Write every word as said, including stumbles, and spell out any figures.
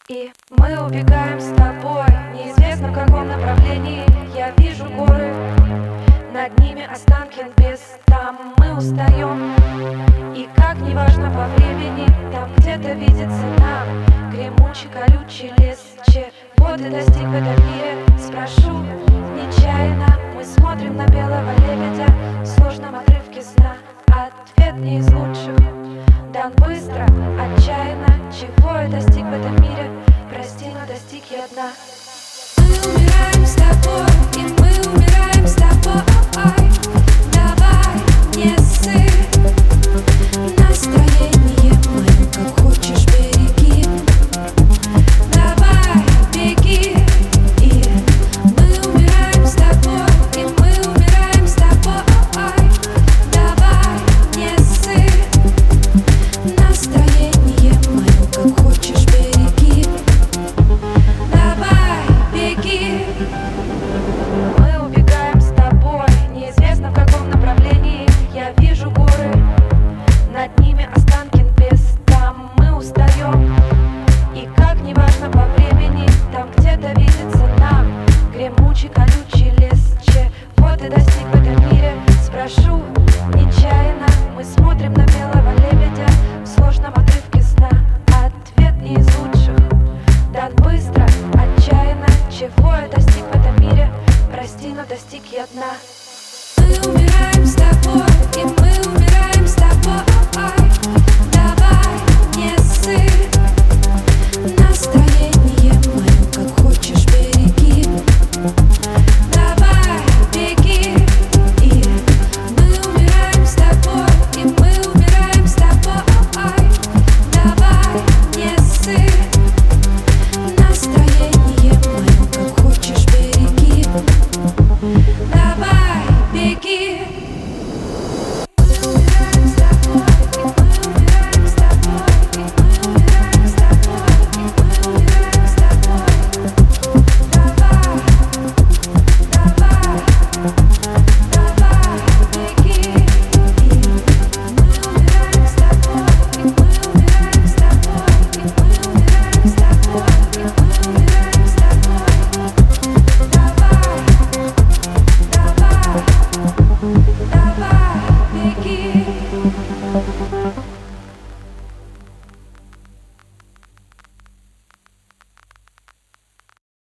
И мы убегаем с тобой, неизвестно в каком направлении. Я вижу горы, над ними останки без. Там мы устаем, и как не важно по времени, там где-то видится нам гремучий колючий лес. Чего ты достиг в этом мире? Спрошу нечаянно. Мы смотрим на белого лебедя в сложном отрывке сна. Ответ не из лучших, дан быстро, отчаянно. Чего я достиг в этом мире? Прости, но достиг я дна.